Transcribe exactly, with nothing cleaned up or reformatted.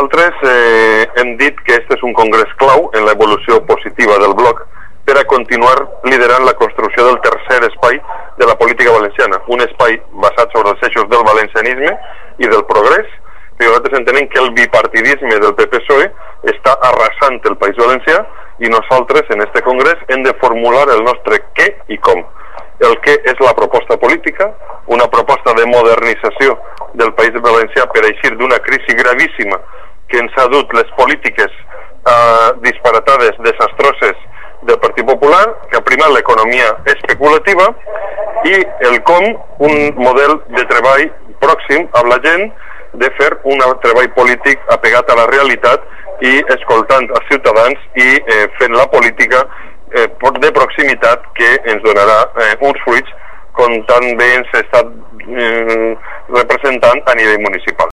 Nosaltres eh, hem dit que este és un congrés clau en l'evolució positiva del bloc per a continuar liderant la construcció del tercer espai de la política valenciana, un espai basat sobre els eixos del valencianisme i del progrés, perquè nosaltres entenem que el bipartidisme del P P P S O E està arrasant el País Valencià i nosaltres en este congrés hem de formular el nostre què i com. El què és la proposta política, una proposta de modernització del País Valencià per eixir d'una crisi gravíssima que ens ha dut les polítiques eh, disparatades, desastroses del Partit Popular, que ha primat l'economia especulativa, i el com, un model de treball pròxim amb la gent, de fer un treball polític apegat a la realitat i escoltant els ciutadans i eh, fent la política eh, de proximitat que ens donarà eh, uns fruits com tan bé ens està eh, representant a nivell municipal.